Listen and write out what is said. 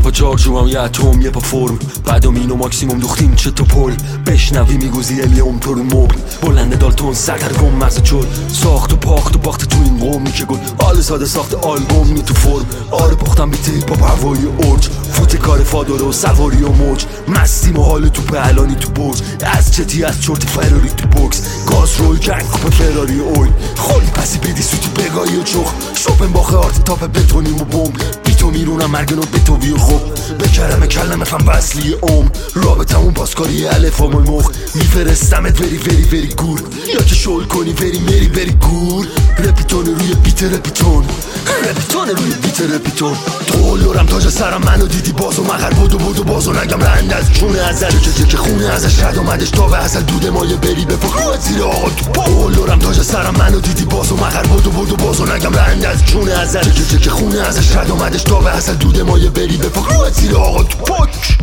پا جارجوام یه اتم یه پا فرم بعدم اینو ماکسیموم دوختیم چه تو پل بشنوی میگوزی الیوم تو رو مبل بلند دالتون سرگرگم مغز چل ساخت و پاخت و باخت تو این قومی که گل آل ساده ساخت آلبوم می تو فرم آره پختم بیتی با هوای اوج فوت کار فادر و سواری و موج مستیم و حال تو پهلانی تو برج از چتی از چرت فراری تو بوکس گاز روی جنگ کوپ فراری اوی خالی پسی بدی سوتی بگاهی و چخ شوپن باخه آرت تاپ بتونیم و بوم بیتو میرونم مرگنو بتوی و خوب بکرم کلمه فهم وصلی رابطمون پاسکاری الف و مخ میفرستمت وری گور یا که شل کنی وری گور رپیتون روی بیت رپیتون روی بیت رپیتون دولارم تاج سرم منو دیدی بازو مغر بودو بازو نگم رند از چونه ازش که خونه ازش رد اومدش تا به اصل دود مایه بری بفک روت زیر آقا تو دولارم تاج سرم منو دیدی بازو مغر بودو بازو نگم رند از چونه ازش که خونه ازش رد اومدش تا به اصل دود مایه بری بفک روت زیر آقا تو پاک